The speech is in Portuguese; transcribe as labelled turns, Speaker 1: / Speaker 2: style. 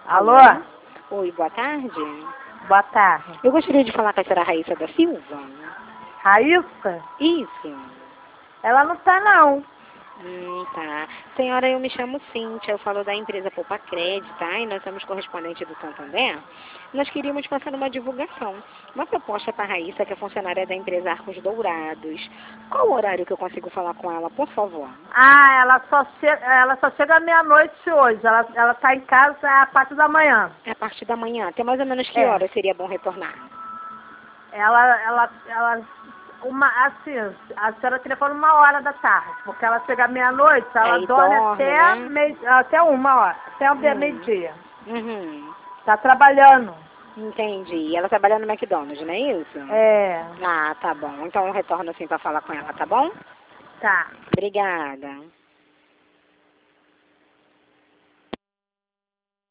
Speaker 1: Alô?
Speaker 2: Oi, boa tarde.
Speaker 1: Boa tarde.
Speaker 2: Eu gostaria de falar com a senhora Raíssa da Silva.
Speaker 1: Raíssa?
Speaker 2: Isso.
Speaker 1: Ela não tá, não.
Speaker 2: Tá. Senhora, eu me chamo Cíntia, eu falo da empresa Poupa Crédito, tá? E nós somos correspondentes do Santander. Nós queríamos passar uma divulgação, uma proposta para a Raíssa, que é funcionária da empresa Arcos Dourados. Qual o horário que eu consigo falar com ela, por favor?
Speaker 1: Ah, ela só chega à meia-noite hoje. Ela tá em casa a partir da manhã.
Speaker 2: É a partir da manhã, até mais ou menos que
Speaker 1: É.
Speaker 2: hora seria bom retornar?
Speaker 1: Assim, a senhora telefona 1 hora da tarde, porque ela chega à meia-noite, ela
Speaker 2: Aí
Speaker 1: dorme
Speaker 2: dorme, né?
Speaker 1: até 1 hora, até o
Speaker 2: Hum.
Speaker 1: meio-dia.
Speaker 2: Uhum.
Speaker 1: Tá trabalhando.
Speaker 2: Entendi. Ela trabalha no McDonald's, não é isso?
Speaker 1: É,
Speaker 2: Ah, tá bom. Então eu retorno assim para falar com ela, tá bom?
Speaker 1: tá.
Speaker 2: Obrigada.